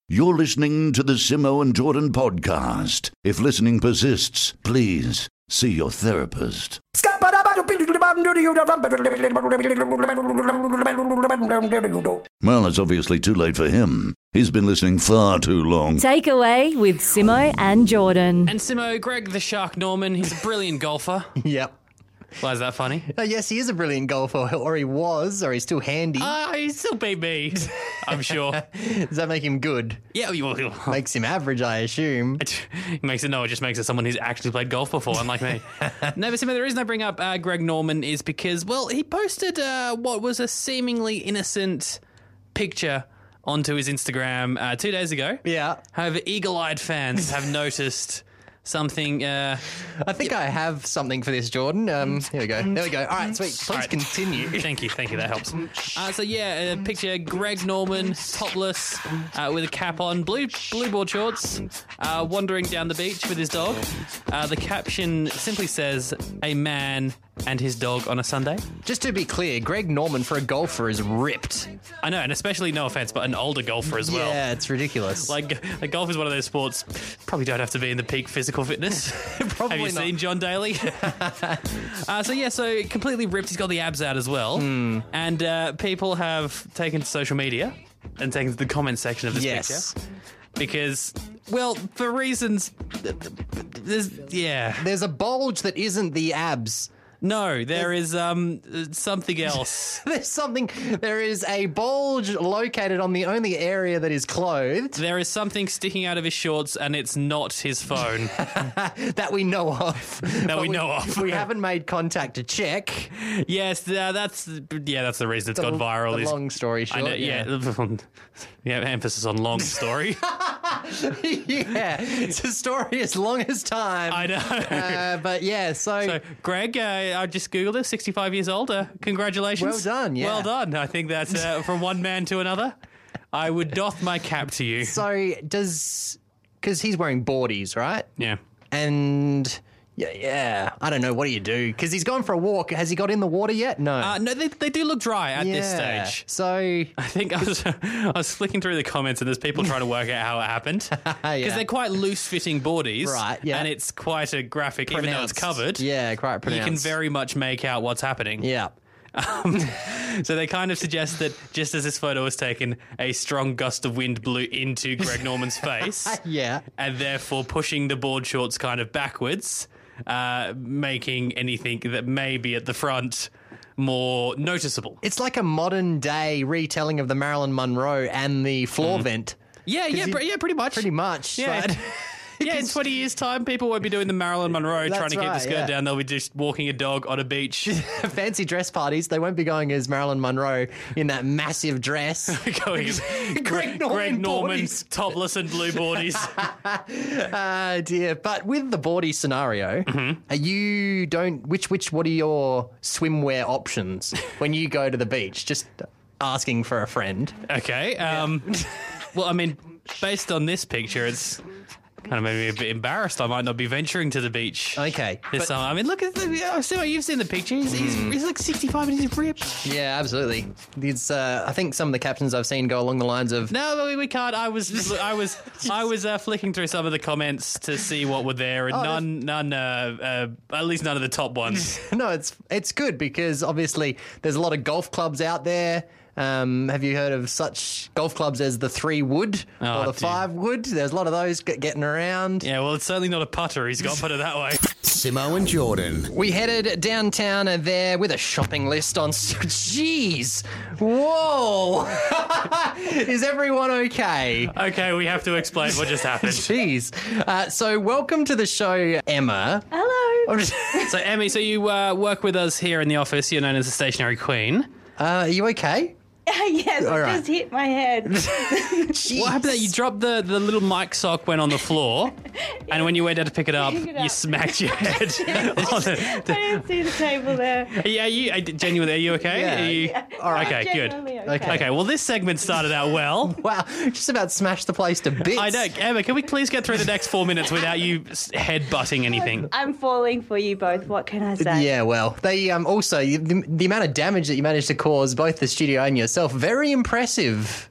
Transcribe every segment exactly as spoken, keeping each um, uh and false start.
You're listening to the Simo and Jordan podcast. If listening persists, please see your therapist. Well, it's obviously too late for him. He's been listening far too long. Takeaway with Simo and Jordan. And Simo, Greg the Shark Norman, he's a brilliant golfer. Yep. Why is that funny? Oh, yes, he is a brilliant golfer, or he was, or he's still handy. Ah, uh, he still beat me, I'm sure. Does that make him good? Yeah, well, Makes him average, I assume. It makes it no, it just makes it someone who's actually played golf before, unlike me. No, but Simo, the reason I bring up uh, Greg Norman is because, well, he posted uh, what was a seemingly innocent picture onto his Instagram uh, two days ago. Yeah. However, eagle-eyed fans have noticed something. Uh, I think I have something for this, Jordan. Um, here we go. There we go. All right, sweet. Please All right. continue. Thank you, thank you. That helps. Uh, so yeah, a picture: Greg Norman, topless, uh, with a cap on, blue blue board shorts, uh, wandering down the beach with his dog. Uh, the caption simply says, "A man and his dog on a Sunday." Just to be clear, Greg Norman for a golfer is ripped. I know, and especially, no offense, but an older golfer as well. Yeah, it's ridiculous. Like, like golf is one of those sports. Probably don't have to be in the peak physical fitness. Probably Have you not. seen John Daly? uh, so yeah, so completely ripped. He's got the abs out as well, mm. and uh, people have taken to social media and taken to the comment section of this yes. picture because, well, for reasons. There's yeah. There's a bulge that isn't the abs. No, there is um something else. There's something. There is a bulge located on the only area that is clothed. There is something sticking out of his shorts, and it's not his phone. That we know of. That we know of. We haven't made contact to check. Yes, uh, that's yeah, that's the reason it's gone viral. The is, long story short. I know, yeah, yeah, emphasis on long story. Yeah, it's a story as long as time. I know. Uh, but yeah, so, So, Greg, uh, I just googled it. Sixty-five years old. Uh, congratulations. Well done, yeah. Well done. I think that's uh, from one man to another. I would doff my cap to you. so does because he's wearing boardies, right? Yeah. And yeah, yeah, I don't know. What do you do? Because he's gone for a walk. Has he got in the water yet? No. Uh, no, they, they do look dry at this Yeah. stage. So I think I was I was flicking through the comments and there's people trying to work out how it happened because Yeah. they're quite loose-fitting boardies, Right, yeah. And it's quite a graphic, even though it's pronounced. covered. Yeah, quite You pronounced. can very much make out what's happening. yeah. Um, so they kind of suggest that just as this photo was taken, a strong gust of wind blew into Greg Norman's face, Yeah. and therefore pushing the board shorts kind of backwards, uh, making anything that may be at the front more noticeable. It's like a modern day retelling of the Marilyn Monroe and the floor vent. Yeah, yeah, you- pre- yeah, pretty much. Pretty much. Yeah. but- Yeah, in twenty years' time, people won't be doing the Marilyn Monroe That's trying to keep right, the skirt yeah. down. They'll be just walking a dog on a beach. fancy dress parties, they won't be going as Marilyn Monroe in that massive dress. Going as Greg Norman Greg Norman, boardies. topless and blue boardies. Ah, dear. But with the boardie scenario, Mm-hmm. are you don't which which what are your swimwear options when you go to the beach? Just asking for a friend. Okay. Um, well, I mean, based on this picture, it's kind of made me a bit embarrassed. I might not be venturing to the beach. Okay. This but- summer. I mean, look at the. I see what you've seen the picture. He's, he's, he's like sixty-five and he's ripped. yeah, absolutely. It's, uh, I think some of the captions I've seen go along the lines of No, we, we can't. I was, I was, I was uh, flicking through some of the comments to see what were there, and Oh, none, none, uh, uh, at least none of the top ones. no, it's it's good because obviously there's a lot of golf clubs out there. Um, have you heard of such golf clubs as the three wood Oh, or the dear. five wood? There's a lot of those g- getting around. Yeah, well, it's certainly not a putter. He's got put it that way. Simo and Jordan. We headed downtown there with a shopping list on. Jeez, whoa! Is everyone okay? Okay, we have to explain what just happened. Jeez. Uh, so, welcome to the show, Emma. Hello. I'm just- So, Emmy, so you uh, work with us here in the office. You're known as the stationary queen. uh, are you okay? Yes, All I right. just hit my head. What happened? That you dropped the, the little mic sock went on the floor, and when you went down to pick it up, Pick it you up. smacked your head. on the, I didn't see the table there. yeah, you I- genuinely, are you okay? Yeah. Are you, Yeah. All right. I'm Okay, good. genuinely Okay. Okay. Okay, well, this segment started out well. Wow, just about smashed the place to bits. I know. Emma, can we please get through the next four minutes without you s- head-butting anything? I'm falling for you both. What can I say? Yeah, well, they um also the, the amount of damage that you managed to cause both the studio and yourself, very impressive.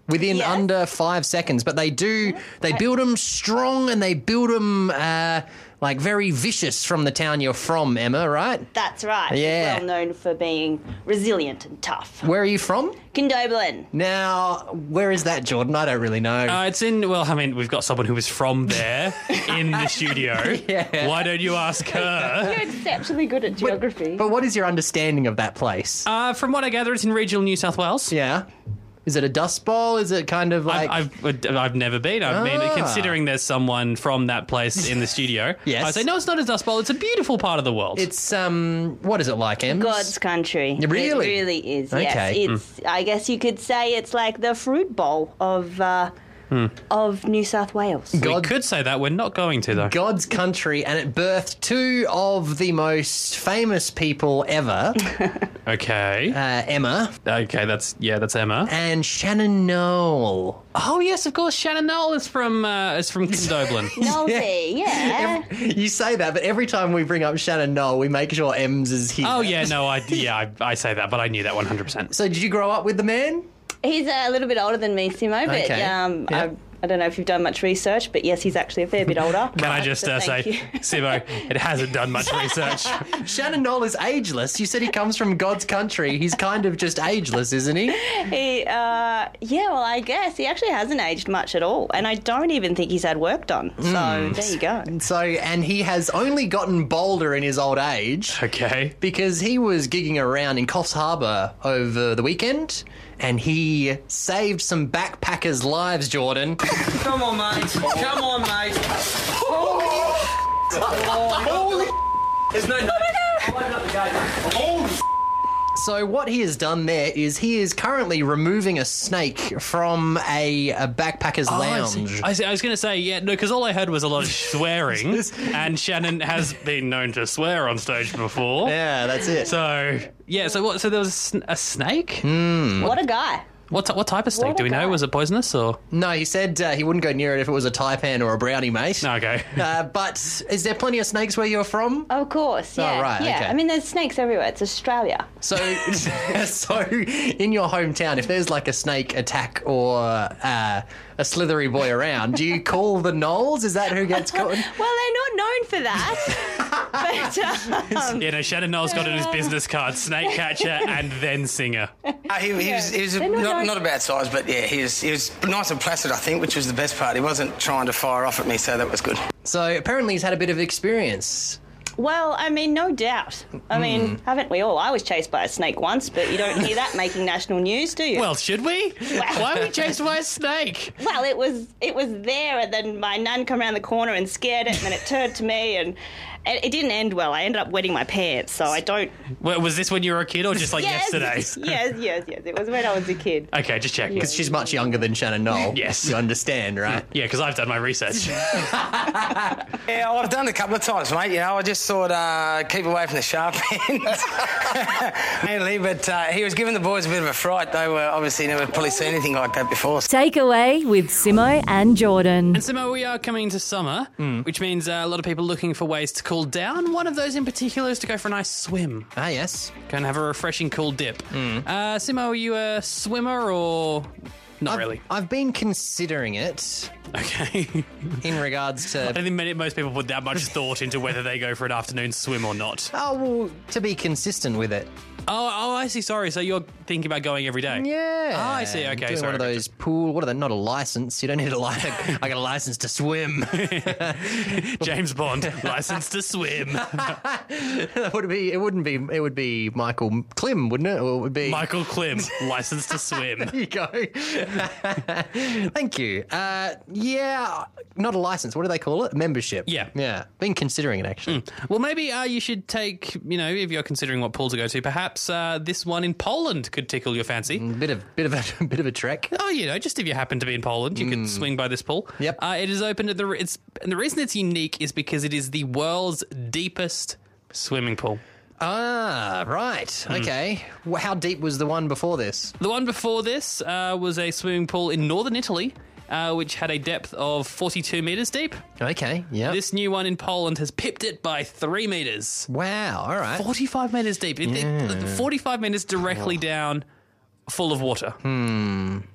within Yes. under five seconds. But they do, they build them strong and they build them uh, like very vicious from the town you're from, Emma, right? That's right. Yeah. Well known for being resilient and tough. Where are you from? Condobolin. Now, where is that, Jordan? I don't really know. Uh, it's in, well, I mean, we've got someone who was from there in the studio. Yeah. Why don't you ask her? You're exceptionally good at geography. But what is your understanding of that place? Uh, from what I gather, it's in regional New South Wales. Yeah. Is it a dust bowl? Is it kind of like... I've, I've I've never been. I mean, Ah. considering there's someone from that place in the studio, Yes. I say no. It's not a dust bowl. It's a beautiful part of the world. It's, um, what is it like, Em? God's country. Really? It really is, Okay. yes. It's, I guess you could say it's like the fruit bowl of uh, of New South Wales. we God- could say that. We're not going to though. God's country, and it birthed two of the most famous people ever, Okay. uh, Emma Okay. That's yeah. That's Emma. and Shannon Noel. Oh yes, of course. Shannon Noel is from uh, is from Condobolin. Nosy, yeah. You say that, but every time we bring up Shannon Noel, we make sure Ems is here. Oh yeah. No. I yeah. I, I say that, but I knew that one hundred percent. So did you grow up with the man? He's a little bit older than me, Simo, but Okay. um, Yep. I, I don't know if you've done much research, but yes, he's actually a fair bit older. Can I just So uh, thank say, you. Simo, it hasn't done much research. Shannon Noel is ageless. You said he comes from God's country. He's kind of just ageless, isn't he? He, uh, yeah, well, I guess he actually hasn't aged much at all, and I don't even think he's had work done. So Hmm. there you go. So, and he has only gotten bolder in his old age. Okay. Because he was gigging around in Coffs Harbour over the weekend and he saved some backpackers' lives, Jordan. Come on, mate. Come on, mate. There's no. I'll open up the gate. Holy. So what he has done there is he is currently removing a snake from a, a backpacker's Oh, I see. lounge. I, see. I was going to say, yeah, no, because all I heard was a lot of swearing, and Shannon has been known to swear on stage before. Yeah, that's it. So, yeah, so what? So there was a, sn- a snake? What a guy. What t- what type of snake? What Do we a know? guy. Was it poisonous or? No, he said uh, he wouldn't go near it if it was a taipan or a brownie, mate. No, okay. Uh, but is there plenty of snakes where you're from? Of course, yeah. Oh, right, yeah. okay. I mean, there's snakes everywhere. It's Australia. So, so in your hometown, if there's like a snake attack or uh, a slithery boy around, do you call the Knowles? Is that who gets called? Well, they're not known for that. but um, Yeah, no, Shannon Knowles got on his business card, snake catcher and then singer. Uh, he, he was, he was a, They're not not, like- not a bad size, but yeah, he was, he was nice and placid, I think, which was the best part. He wasn't trying to fire off at me, so that was good. So apparently he's had a bit of experience. well, I mean, no doubt. I mean, haven't we all? I was chased by a snake once, but you don't hear that making national news, do you? Well, should we? Why are we chased by a snake? Well, it was it was there, and then my nan come around the corner and scared it, and then it turned to me, and it, it didn't end well. I ended up wetting my pants, so I don't. Well, was this when you were a kid or just like yes, yesterday? yes, yes, yes. It was when I was a kid. Okay, just checking. Because she's much younger than Shannon Knoll. Yes. You understand, right? Yeah, because I've done my research. Yeah, well, I've done it a couple of times, mate. You know, I just thought uh, keep away from the sharp end, mainly. But uh, he was giving the boys a bit of a fright. They were obviously never probably seen anything like that before. Takeaway with Simo and Jordan. And Simo, we are coming into summer, which means uh, a lot of people looking for ways to cool down. One of those in particular is to go for a nice swim. Ah, yes. Go and have a refreshing cool dip. Uh, Simo, are you a swimmer or not really? I've been considering it Okay. in regards I to... don't think many, most people put that much thought into whether they go for an afternoon swim or not. Oh, well, to be consistent with it. Oh, oh, I see. Sorry. So you're thinking about going every day? Yeah. Oh, I see. Okay, Doing sorry, one of okay. those pool... What are they? Not a license. You don't need a license. I got a license to swim. James Bond, license to swim. That would be... It wouldn't be... It would be Michael Klim, wouldn't it? Or it would be... Michael Klim, license to swim. There you go. Thank you. Uh, yeah, not a license. What do they call it? Membership. Yeah. Yeah. Been considering it, actually. Well, maybe uh, you should take, you know, if you're considering what pool to go to, perhaps uh, this one in Poland could tickle your fancy. Bit of bit of a bit of a trek. Oh, you know, just if you happen to be in Poland, you could swing by this pool. Yep. Uh, it is open at the. It's and the reason it's unique is because it is the world's deepest swimming pool. Ah, right. Okay. Well, how deep was the one before this? The one before this uh, was a swimming pool in northern Italy, uh, which had a depth of forty-two metres deep. Okay. Yeah. This new one in Poland has pipped it by three metres. Wow. All right. forty-five metres deep. It- it- forty-five metres directly down, full of water.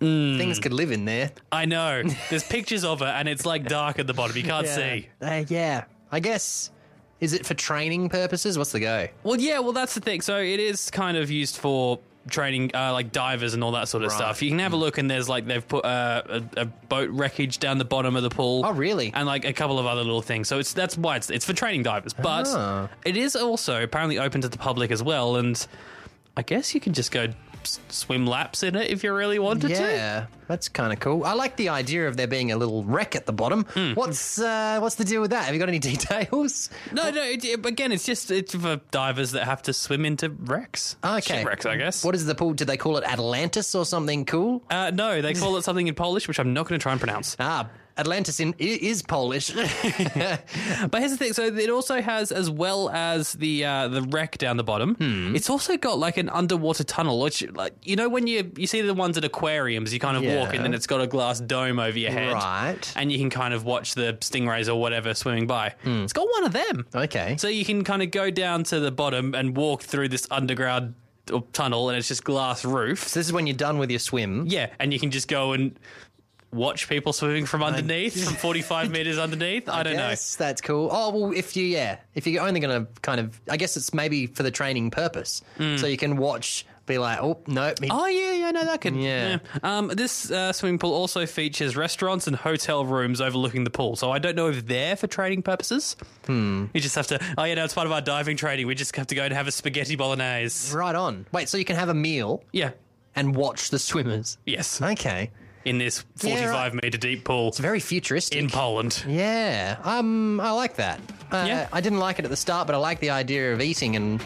Things could live in there. I know. There's pictures of it, and it's like dark at the bottom. You can't see. Uh, yeah. I guess, is it for training purposes? What's the go? Well, yeah, well, that's the thing. So it is kind of used for training, uh, like divers and all that sort of Right. stuff. You can have a look, and there's like they've put uh, a, a boat wreckage down the bottom of the pool. Oh, really? And like a couple of other little things. So it's that's why it's it's for training divers, but Ah. it is also apparently open to the public as well. And I guess you can just go s- swim laps in it if you really wanted to. Yeah, that's kind of cool. I like the idea of there being a little wreck at the bottom. Hmm. What's uh, what's the deal with that? Have you got any details? No, no. It, it- again, it's just it's for divers that have to swim into wrecks. Okay. Shipwrecks, I guess. What is the pool? Did they call it Atlantis or something cool? Uh, no, they call it something in Polish, which I'm not going to try and pronounce. Ah, Atlantis in, i- is Polish. But here's the thing: so it also has, as well as the uh, the wreck down the bottom, Hmm. it's also got like an underwater tunnel, which, like, you know, when you you see the ones at aquariums, you kind of walk, Yeah. and then it's got a glass dome over your head, Right. And you can kind of watch the stingrays or whatever swimming by. It's got one of them, Okay. so you can kind of go down to the bottom and walk through this underground uh, tunnel, and it's just glass roof. So this is when you're done with your swim. Yeah, and you can just go and watch people swimming from underneath, from forty-five meters underneath. I don't know. Yes, that's cool. Oh, well, if you, yeah, if you're only going to kind of, I guess it's maybe for the training purpose. So you can watch, be like, oh, no. Me. Hmm. Oh, yeah, yeah, no, that could. Yeah. Um, this uh, swimming pool also features restaurants and hotel rooms overlooking the pool. So I don't know if they're for training purposes. Hmm. You just have to, oh, yeah, no, it's part of our diving training. We just have to go and have a spaghetti bolognese. Right on. Wait, so you can have a meal Yeah. and watch the swimmers. Yes. Okay. In this Yeah, forty-five meter deep pool It's very futuristic. in Poland. Yeah, um, I like that. Uh, Yeah. I didn't like it at the start, but I like the idea of eating and.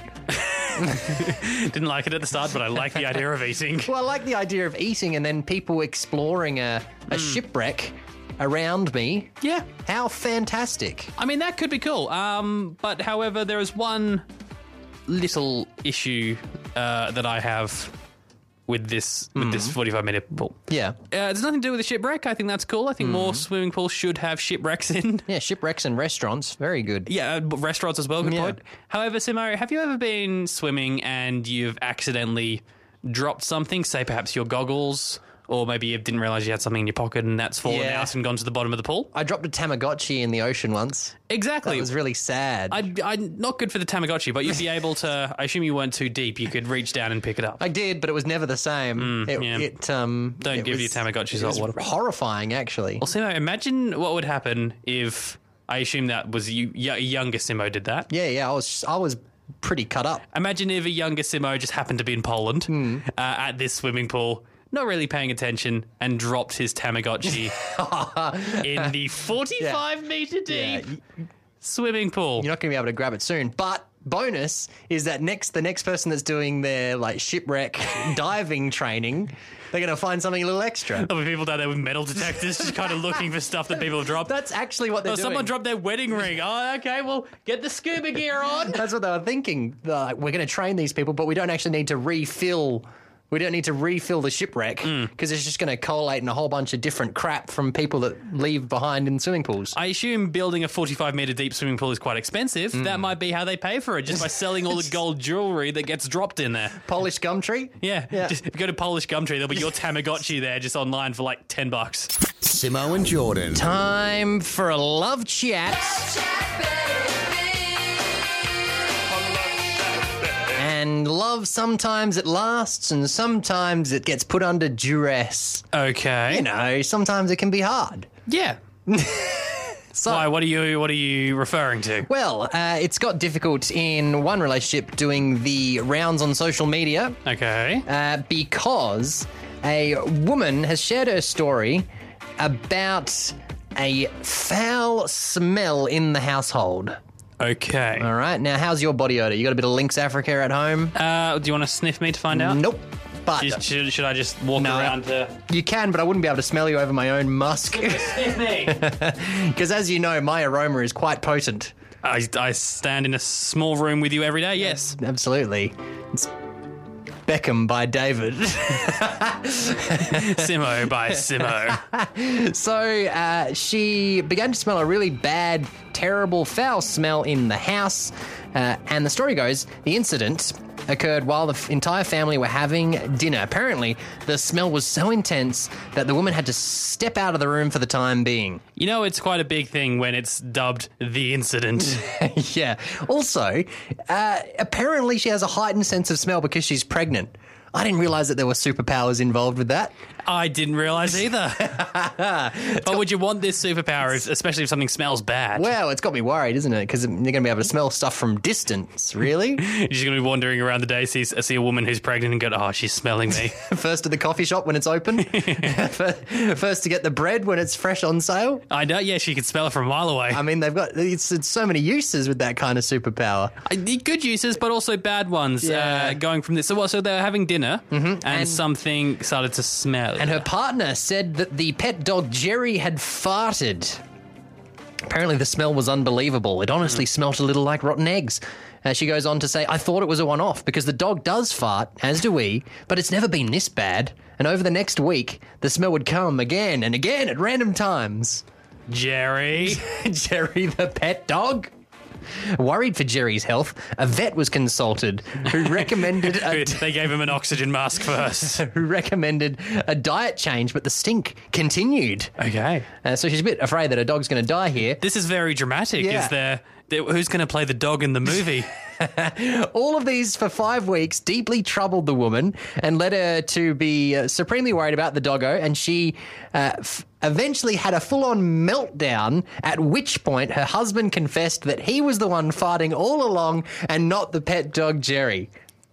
Didn't like it at the start, but I like the idea of eating. Well, I like the idea of eating and then people exploring a, a shipwreck around me. Yeah. How fantastic. I mean, that could be cool. Um, but however, there is one little issue uh, that I have with this with this forty-five minute pool. Yeah. Uh, it's nothing to do with the shipwreck. I think that's cool. I think more swimming pools should have shipwrecks in. Yeah, shipwrecks and restaurants. Very good. Yeah, uh, but restaurants as well. Good Yeah. point. However, Simo, have you ever been swimming and you've accidentally dropped something? Say perhaps your goggles, or maybe you didn't realize you had something in your pocket and that's fallen Yeah. out and gone to the bottom of the pool. I dropped a Tamagotchi in the ocean once. Exactly. That was really sad. I, I, I, not good for the Tamagotchi, but you'd be able to. I assume you weren't too deep. You could reach down and pick it up. did, but it was never the same. it, yeah. it, um, Don't it give was, your Tamagotchis it hot was water. horrifying, actually. Well, Simo, imagine what would happen if I assume that was you, y- younger Simo did that. Yeah, yeah, I was, I was pretty cut up. Imagine if a younger Simo just happened to be in Poland Hmm. uh, at this swimming pool, not really paying attention, and dropped his Tamagotchi in the forty-five meter Yeah, deep swimming pool. You're not going to be able to grab it soon. But bonus is that next the next person that's doing their like shipwreck diving training, they're going to find something a little extra. There'll be people down there with metal detectors just kind of looking for stuff that people have dropped. That's actually what they're Oh, doing. someone dropped their wedding ring. Oh, okay, well, get the scuba gear on. That's what they were thinking. They're like, we're going to train these people, but we don't actually need to refill. We don't need to refill the shipwreck because it's just going to collate in a whole bunch of different crap from people that leave behind in swimming pools. I assume building a forty-five metre deep swimming pool is quite expensive. That might be how they pay for it, just by selling all the gold jewellery that gets dropped in there. Polish gum tree? Yeah, Yeah. Just, if you go to Polish Gumtree, there'll be your Tamagotchi there just online for like ten bucks. Simo and Jordan. Time for a love chat. And love, sometimes it lasts and sometimes it gets put under duress. Okay. You know, sometimes it can be hard. Yeah. So, Why? What are you? What are you referring to? well, uh, it's got difficult in one relationship doing the rounds on social media Okay. uh, because a woman has shared her story about a foul smell in the household. Okay. All right. Now, how's your body odor? You got a bit of Lynx Africa at home? Uh, do you want to sniff me to find out? Nope. But Should, should, should I just walk No. around to you can, but I wouldn't be able to smell you over my own musk. sniff me? Because as you know, my aroma is quite potent. I, I stand in a small room with you every day. Yes. Absolutely. It's Beckham by David. Simo by Simo. So uh, she began to smell a really bad, terrible, foul smell in the house. Uh, and the story goes, the incident occurred while the f- entire family were having dinner. Apparently, the smell was so intense that the woman had to step out of the room for the time being. You know, it's quite a big thing when it's dubbed the incident. Yeah. Also, uh, apparently she has a heightened sense of smell because she's pregnant. I didn't realise that there were superpowers involved with that. I didn't realise either. But would you want this superpower, if- especially if something smells bad? Well, it's got me worried, isn't it? Because you're going to be able to smell stuff from distance, really? You're just going to be wandering around the day, see, see a woman who's pregnant and go, oh, she's smelling me. First to the coffee shop when it's open. First to get the bread when it's fresh on sale. I know, yeah, she can smell it from a mile away. I mean, they've got it's, it's so many uses with that kind of superpower. I- Good uses, but also bad ones Yeah. uh, going from this. So, what, so they were having dinner and, And- something started to smell. And her partner said that the pet dog Jerry had farted. Apparently the smell was unbelievable. It honestly smelt a little like rotten eggs. Uh, she goes on to say, I thought it was a one-off because the dog does fart, as do we, but it's never been this bad. And over the next week, the smell would come again and again at random times. Jerry. Jerry the pet dog? Worried for Jerry's health, a vet was consulted who recommended a, They gave him an oxygen mask first. who recommended a diet change, but the stink continued. Okay. Uh, so she's a bit afraid that her dog's going to die here. This is very dramatic. Yeah. Is there, there who's going to play the dog in the movie? All of these for five weeks deeply troubled the woman and led her to be uh, supremely worried about the doggo, and she uh, f- eventually had a full-on meltdown, at which point her husband confessed that he was the one farting all along and not the pet dog Jerry.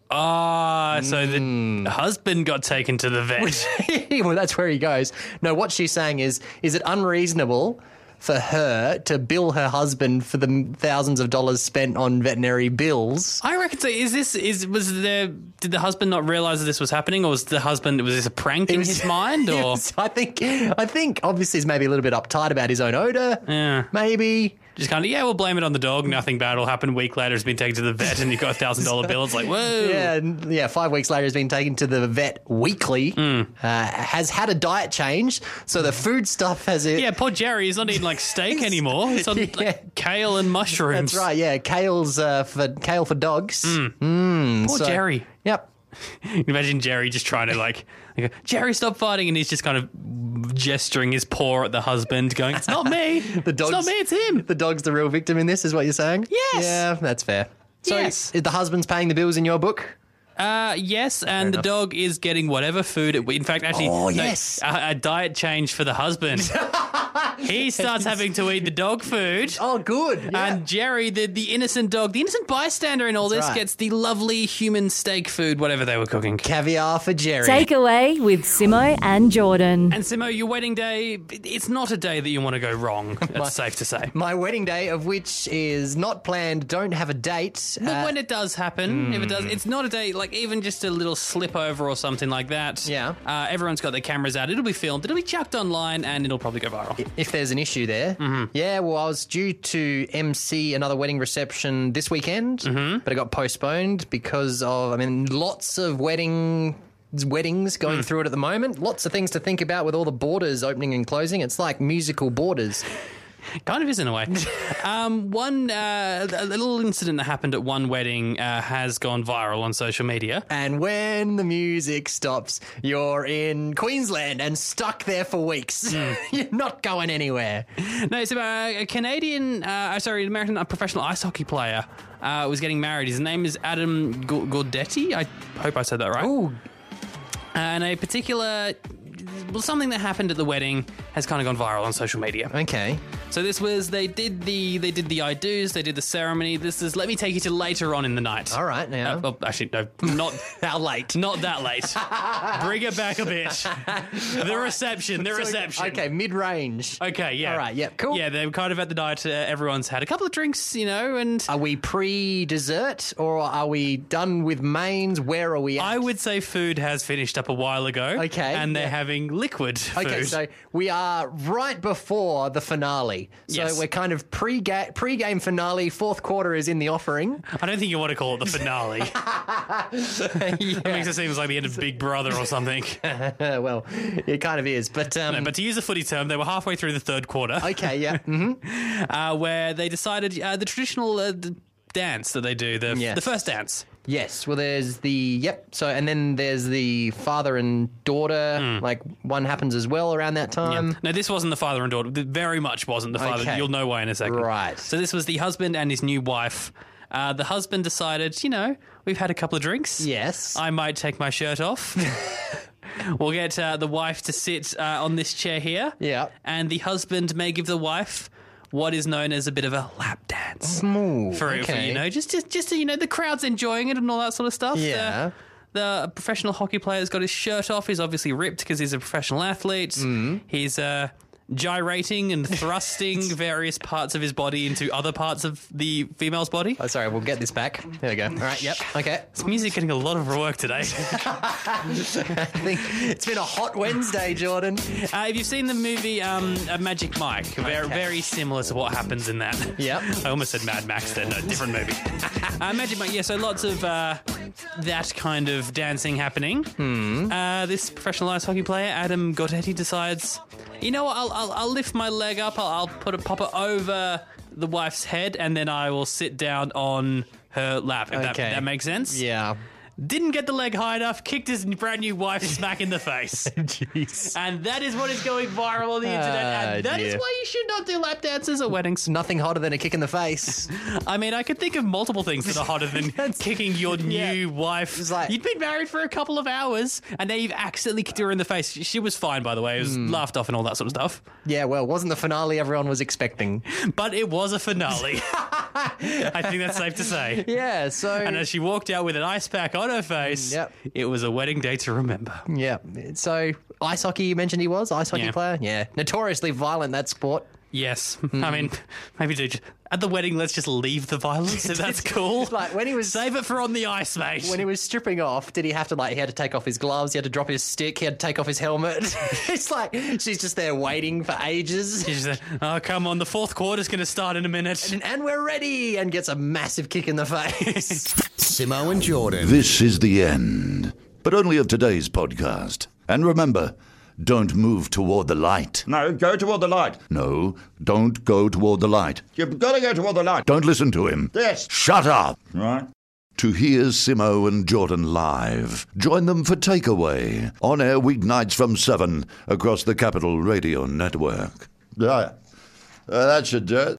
Ah, so Hmm. the husband got taken to the vet. Well, that's where he goes. No, what she's saying is, is it unreasonable for her to bill her husband for the thousands of dollars spent on veterinary bills? I reckon. So is this is was there? Did the husband not realize that this was happening, or was the husband was this a prank in his mind? Or Yes, I think, I think, obviously, he's maybe a little bit uptight about his own odor. Yeah. Maybe. just kind of yeah, we'll blame it on the dog. Nothing bad will happen. A week later, it's been taken to the vet, and you've got a thousand dollar bill. It's like whoa. Yeah, n- yeah. Five weeks later, he's been taken to the vet weekly. Mm. Uh, has had a diet change, so the food stuff has it. Yeah, poor Jerry. He's not eating like steak anymore. It's on Yeah. like, kale and mushrooms. That's right. Yeah, kale's uh, for kale for dogs. Mm. Poor so- Jerry. Yep. Imagine Jerry just trying to like, like, Jerry, stop fighting, and he's just kind of gesturing his paw at the husband, going, "It's not me. The dog's, it's not me. It's him." The dog's the real victim in this, is what you're saying? Yes. Yeah, that's fair. So Yes. is the husband's paying the bills in your book? Uh, yes, and the enough. dog is getting whatever food. It, in fact, actually, Oh, no, yes. a, a diet change for the husband. He starts having to eat the dog food. Oh, good. Yeah. And Jerry, the, the innocent dog, the innocent bystander in all That's this, right. gets the lovely human steak food, whatever they were cooking. Caviar for Jerry. Takeaway with Simo and Jordan. And Simo, your wedding day, it's not a day that you want to go wrong, it's safe to say. My wedding day, of which is not planned, don't have a date. But Uh, when it does happen, if it does, it's not a day, like even just a little slip over or something like that. Yeah. Uh, everyone's got their cameras out. It'll be filmed. It'll be chucked online and it'll probably go viral. if there's an issue there. Mm-hmm. Yeah, well, I was due to M C another wedding reception this weekend, Mm-hmm. but it got postponed because of, I mean, lots of wedding weddings going Mm. through it at the moment. Lots of things to think about with all the borders opening and closing. It's like musical borders. Kind of is in a way. um, one uh, a little incident that happened at one wedding uh, has gone viral on social media. And when the music stops, you're in Queensland and stuck there for weeks. Hmm. You're not going anywhere. No, it's about a Canadian, uh, sorry, an American a professional ice hockey player uh, was getting married. His name is Adam G- Gordetti. I hope I said that right. Ooh, And a particular, well, something that happened at the wedding has kind of gone viral on social media. okay. So this was they did the they did the I do's, they did the ceremony. This is let me take you to later on in the night. All right, now. Uh, well, actually, no, not How late? not that late. Bring it back a bit. The reception, the So, reception. Okay, mid-range. Okay, yeah. All right, yep, cool. Yeah, they were kind of at the night. Uh, everyone's had a couple of drinks, you know, and Are we pre-dessert or are we done with mains? Where are we at? I would say food has finished up a while ago. Okay, and they're yeah. having liquid food. Okay, so we are right before the finale. So Yes. we're kind of pre-ga- pre-game finale. Fourth quarter is in the offering. I don't think you want to call it the finale. It makes it seem like the end of Big Brother or something. Well, it kind of is. But, um, No, but to use a footy term, they were halfway through the third quarter. okay, yeah. hmm uh, where they decided uh, the traditional uh, d- dance that they do, the Yes. the first dance. Yes. Well, there's the yep. So and then there's the father and daughter. Like one happens as well around that time. No, this wasn't the father and daughter. It very much wasn't the father. Okay. You'll know why in a second. Right. So this was the husband and his new wife. Uh, the husband decided, you know, we've had a couple of drinks. Yes. I might take my shirt off. We'll get uh, the wife to sit uh, on this chair here. Yeah. And the husband may give the wife what is known as a bit of a lap dance. Ooh, for, for, okay. you know, just, just, just so, you know, the crowd's enjoying it and all that sort of stuff. Yeah. The, the professional hockey player's got his shirt off. He's obviously ripped because he's a professional athlete. Mm. He's uh, gyrating and thrusting various parts of his body into other parts of the female's body. Oh, sorry. We'll get this back. There we go. All right. Yep. Okay. This music getting a lot of work today. I think it's been a hot Wednesday, Jordan. Uh, if you've seen the movie um, uh, Magic Mike, very, very similar to what happens in that. Yep. I almost said Mad Max then, no, different movie. uh, Magic Mike, yeah, so lots of uh, that kind of dancing happening. Hmm. Uh, this professional ice hockey player, Adam Gaudetti, decides, you know what, I'll, I'll, I'll lift my leg up, I'll, I'll put a pop it over the wife's head, and then I will sit down on her lap, if that, Okay. that makes sense. Yeah. Didn't get the leg high enough, kicked his brand new wife smack in the face. Jeez. And that is what is going viral on the internet. Ah, And that is dear. why you should not do lap dances at weddings. Nothing hotter than a kick in the face. I mean, I could think of multiple things that are hotter than kicking your new Yeah. wife. It's like- You'd been married for a couple of hours, and now you've accidentally kicked her in the face. She was fine, by the way. It was laughed off and all that sort of stuff. Yeah, well, wasn't the finale everyone was expecting. But it was a finale. I think that's safe to say. Yeah, so... And as she walked out with an ice pack on her face, Yep. it was a wedding day to remember. Yeah, so ice hockey, you mentioned he was, ice hockey Yeah. player? Yeah, notoriously violent, that sport. Yes. I mean, maybe do at the wedding, let's just leave the violence if that's cool. Like, when he was- Save it for on the ice, mate. When he was stripping off, did he have to, like, he had to take off his gloves, he had to drop his stick, he had to take off his helmet? It's like, she's just there waiting for ages. She said, oh, come on, the fourth quarter's going to start in a minute. And, and we're ready! And gets a massive kick in the face. Simo and Jordan. This is the end, but only of today's podcast. And remember, don't move toward the light. No, go toward the light. No, don't go toward the light. You've got to go toward the light. Don't listen to him. Yes. Shut up. Right. To hear Simo and Jordan live, join them for Takeaway, on air weeknights from seven across the Capital Radio Network. Yeah. Uh, that should do it.